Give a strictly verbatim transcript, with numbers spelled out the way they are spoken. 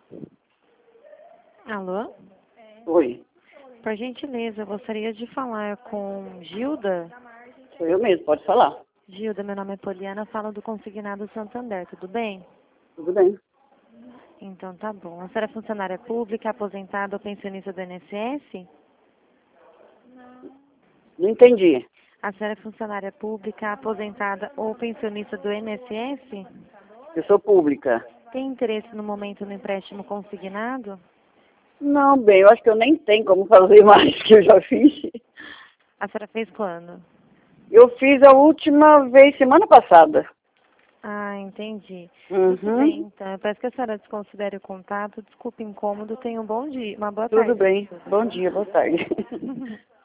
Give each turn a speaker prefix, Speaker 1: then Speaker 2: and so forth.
Speaker 1: Alô?
Speaker 2: Oi,
Speaker 1: Por gentileza, eu gostaria de falar com Gilda.
Speaker 2: sou eu mesmo, pode falar.
Speaker 1: Gilda, meu nome é Poliana, falo do Consignado Santander, tudo bem?
Speaker 2: Tudo bem.
Speaker 1: Então tá bom. A senhora é funcionária pública, aposentada ou pensionista do I N S S?
Speaker 2: Não entendi.
Speaker 1: A senhora é funcionária pública, aposentada ou pensionista do I N S S?
Speaker 2: Pessoa pública.
Speaker 1: Tem interesse no momento no empréstimo consignado?
Speaker 2: Não, bem, eu acho que eu nem tenho como fazer mais que eu já fiz.
Speaker 1: A senhora fez quando?
Speaker 2: Eu fiz a última vez semana passada.
Speaker 1: Ah, entendi. Tudo
Speaker 2: Uhum.
Speaker 1: bem, então. Eu peço que a senhora desconsidere o contato. Desculpe o incômodo. Tenha um bom dia, uma boa
Speaker 2: Tudo
Speaker 1: tarde.
Speaker 2: bem. Bom dia, boa tarde.